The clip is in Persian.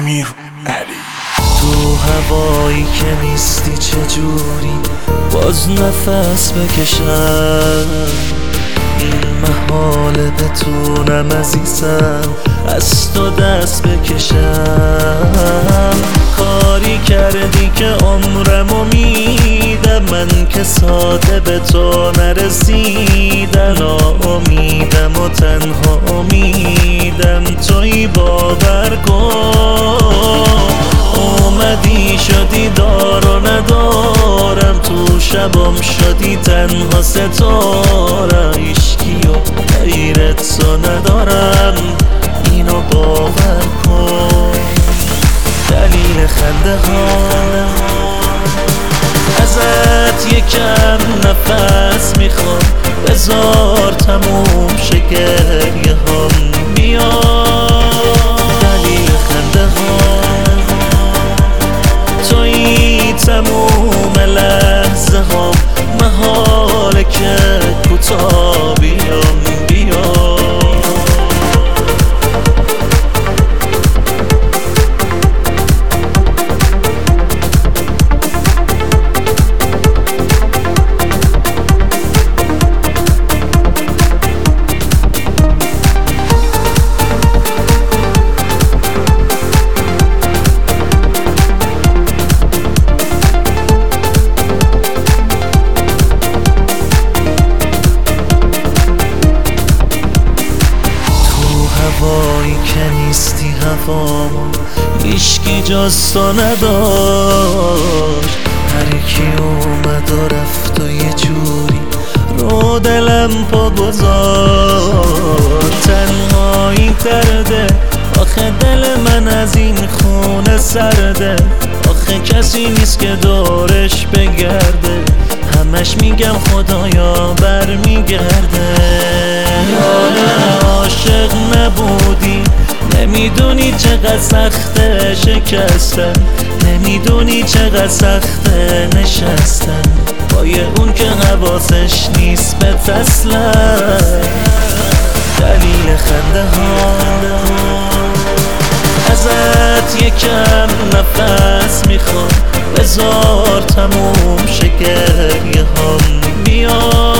امیر علی. تو هوایی که نیستی چجوری باز نفس بکشم، این محاله بتونم عزیزم از تو دست بکشم. کاری کردی که عمرمو میدم، من که ساده به تو نرسیدم. ناامیدم و تنها امیدم توی، باور کن. اومدی شدی دار و ندارم، تو شبم شدی تنها ستاره. عشقی و غیرت تو ندارم، اینو باور کن. دلیل خنده ها ازت یکم نفس میخوام، بذار تموم شه گریه هم بیاد. دلیل خنده ها توی تموم لحظه ها، محاله که کوتاه بیام بیام. هوایی که نیستی هوام، هیچکی جز تو نداشت. هر کی اومد و رفت و یه جوری رو دلم پا گذاشت. تنهایی درده، آخه دل من از این خونه سرده. آخه کسی نیست که دورش بگرده، همش میگم خدایا برمیگرده. عاشق نبودی، نمیدونی چقدر سخته شکستن، نمیدونی چقدر سخته نشستن با یه اون که حواسش نیست به اصلا. دلیل خنده ها ازت یکم نفس میخوام، بذار تموم شه گریه هم بیاد.